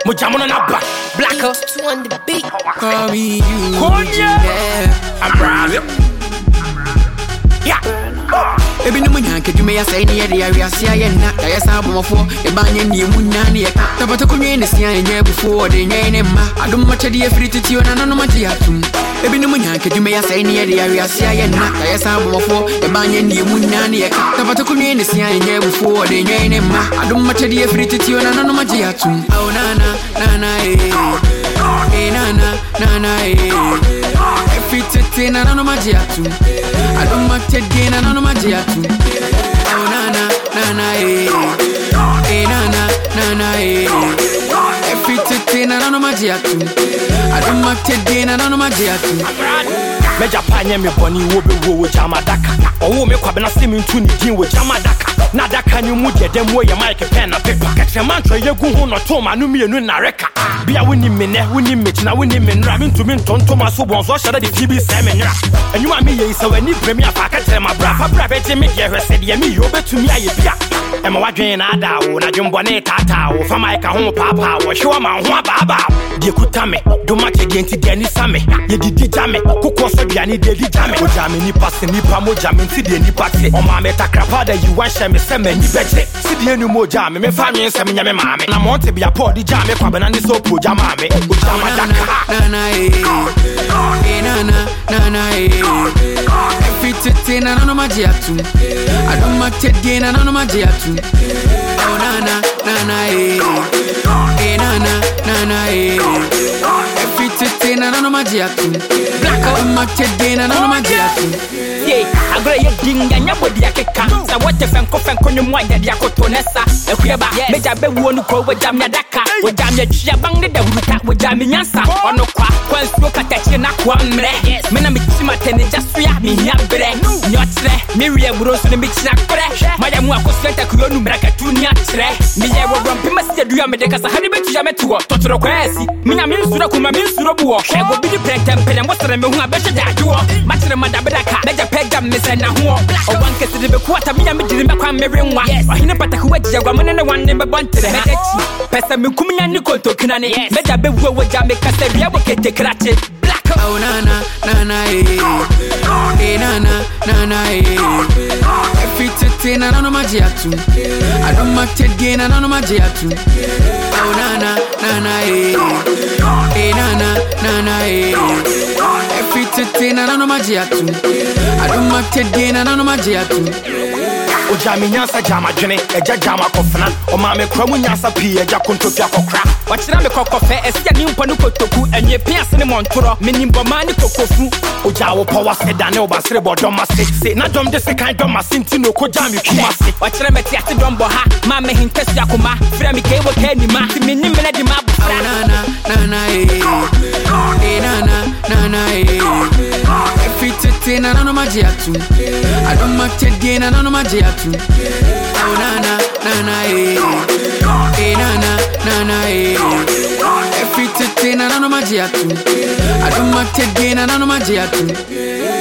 Mujamona Naba, Blacker, Two on the beat. Call me you. Konya, I'm proud. Yeah. Ebi no munya kedu me ya say ne ye area sia ye na ya sa bomofo e banye ni mu na ne ye ka tabato kunwe ne sia ye bufo de nye ne ma adom ma chede free titi ona no ma je atum ebi no munya kedu me ya say ne ye area sia ye na ya sa bomofo e banye ni mu na ne ye ka tabato kunwe ne sia ye bufo de nye ne ma adom ma chede free titi ona no ma je atum oh na Fitete na no majiatu. I don't match again na no majiatu. Oh na Fitete na no majiatu. I don't match again na no majiatu. Meja panye me boni wo be wo jamadaka. Owo me kwabena semi ntu ni din wo jamadaka. Na daka ni mu de dem wo ye mic pen na paper. Ketre man tro ye gu hu no to ma no mienu na reka. Bia woni me ne woni me tina woni me nra me ntumi ntonto ma so bon so hye de fibi se me nra. Anwuma me ye isa wani premier afa ka tere ma bra fa bra be je me ye hwese de me yo betumi aye bia. E ma wadwen na ada wo na dwembo ne tata wo fa mic ho papa wo hwe ma ho ababa. De kuta me do ma che genti de ni same. Ye didi jame kokko so biani de di jame. O jame ni pass ni pa mo jame nti de ni passe. O ma me takrapa da you wan share me se me ni beche. Si de ni mo jame me fa nwen se me nyame maame. Na mo te bia po di jame kwa bana ni so po jame maame. O jama daka. Fitete na no majiatu. I don't match again na no majiatu. Oh Fitete na no majiatu. Black out match again na no majiatu. Yeah, I got a ding and your body a kick. So what if I'm coughing on your mind that Yako Tonessa? A queeba, Major Be won't go with Jamia Daka. With Jamia Chiabang, the Wuka with Jamiansa. On no quack, when look at that in Aquam. Yes, Menamichima Tenny just free me here. Not there, Miriam Rose in the Michina Crash. Madame Wako Santa Kuno Braka Tunia Tre. Mia will run Pimasia Duamedeka, a honey bit Jametua, Totoro Quasi. Minamin Surakuma Minsurabu. I will be the pregnant pen and what's the moon better that you are. Much the Madabaka, Major Pegam, Miss and Nahu. Or one case of the quarter, me and me didn't become Marion. Yes, I know better who is Yaman and one name about the Pesa Mukumi and Nicole Tokinani. Major Be with Jamaica, the Yabaka take Ratchet. Black. Oh Fitete na no majiatu. I don't match again na no majiatu. Oh Fitete na no majiatu. I don't match again na no majiatu. O jami nyansa jama dwene eja jama kofna o ma me kramu nyansa pii eja kontopia kokra wachira me kokofe esia ni mpo no kotoku enye piase ne montoro menimbo ma ni kokofu o jawo power sedane o basere bodom masese na dom de se kan dom masenti no ko jami kumase wachira me tiate dom bo ha ma me hintesu akoma fra me kewo kani ma ti menim me na di ma bufra Fitete na no majiatu. I don't match again na no majiatu. Oh Fitete na no majiatu. I don't match again na no majiatu.